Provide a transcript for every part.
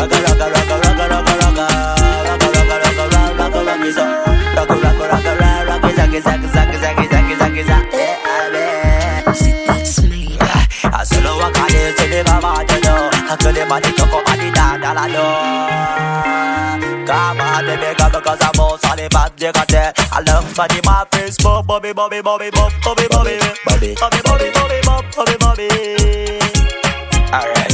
Come on, baby, come because I'm all solid, but you got that. I love funny my face, Bobby, Bobby, Bobby, Bobby, Bobby, Bobby, Bobby, Bobby, Bobby, Bobby, Bobby, Bobby. Alright,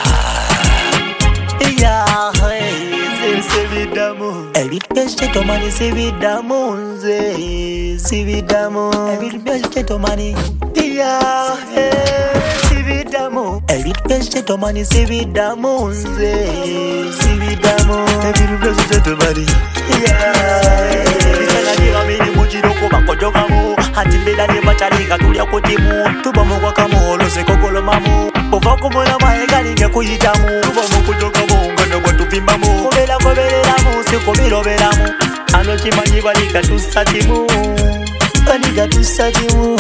yeah, c'est évidemment. Evite que je te manie, c'est évidemment, c'est évidemment. Evite que je te manie, yeah, c'est évidemment. Evite que je te manie, c'est évidemment, c'est évidemment. Evite que je te manie, yeah. Itana mini mujiro kuba kojogamu. Hatibela ni bacharika tulia kutimu. Tubamu kwa kamo, lo se kokolo mamu. Povoko mwana maekali nge kuyitamu. Tubamu kujogamu, ngana kwa tuvimbamu. Kobela kobelelamu, si kobilobelamu. Ano chimanyi balika tusatimu. Balika tusatimu.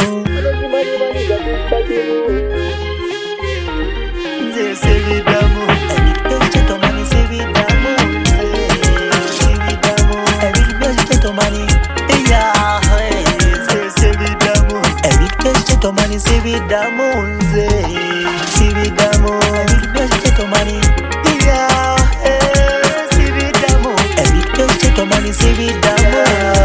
C'est évidemment. Evite que je te manie, c'est évidemment. C'est évidemment. Evite que je te manie, yeah. C'est évidemment. Evite que je te manie, c'est évidemment. C'est évidemment. Evite que je te manie, yeah. C'est évidemment. Evite que je te manie, c'est évidemment.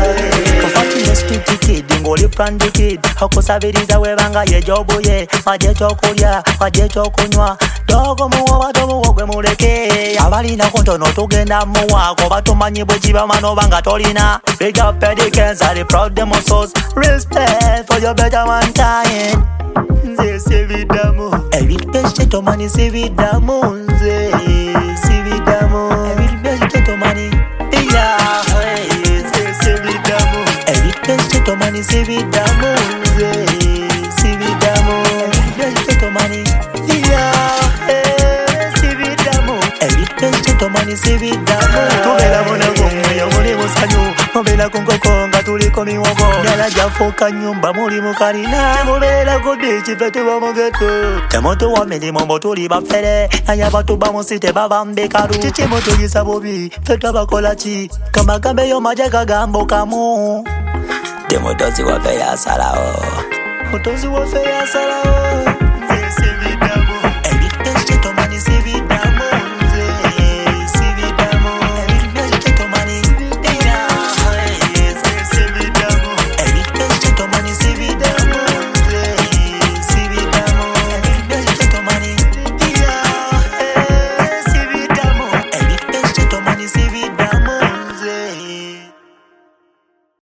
Ngoli prandikid hakusabiriza webanga yejobo ye majeto kulya majeto kunywa dogo muwa batomu wogwe muleke abalina kontono tugenda muwako batumanyi bwe kiba mano banga tolina big up pedicans are proud demonstrators respect for your better one time c'est évidemment evite que je te manie c'est évidemment c'est évidemment evite que je te manie yeah c'est évidemment evite que je te manie c'est évidemment c'est évidemment evite que je te manie yeah c'est évidemment evite que je te manie c'est évidemment tubela mona gongo ya mole musanyo mobela kongo konga tuliko miwogo yala jafoka nyumba muri mukarina mobela godechi fete ba mogeto temoto wa meli mombo tuli bafere aya batu ba musite babambe karu chichi moto gisabobi fete bakola chi kama gambe yo majeka gambo kamu demotozi wa feya salao motozi wa feya salao